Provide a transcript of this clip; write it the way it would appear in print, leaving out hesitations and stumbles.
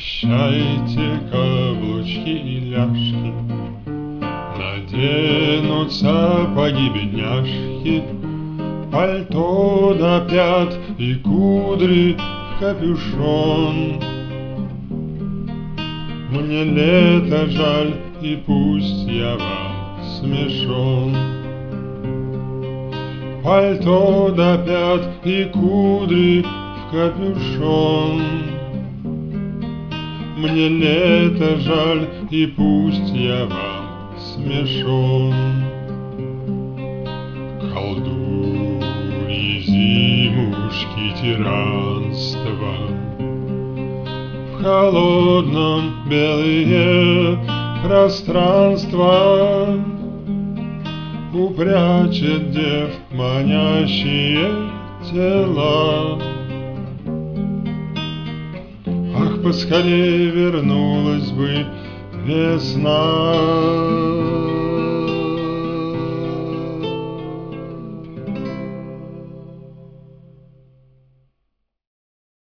Прощайте каблучки и ляжки, наденут сапоги бедняжки, пальто до пят и кудри в капюшон. Мне лето жаль, и пусть я вам смешон. Пальто до пят и кудри в капюшон. Мне лето жаль, и пусть я вам смешон. Колдуньи зимушки тиранства в холодном белые пространства упрячет дев манящие тела. Ах, поскорее вернулась бы весна.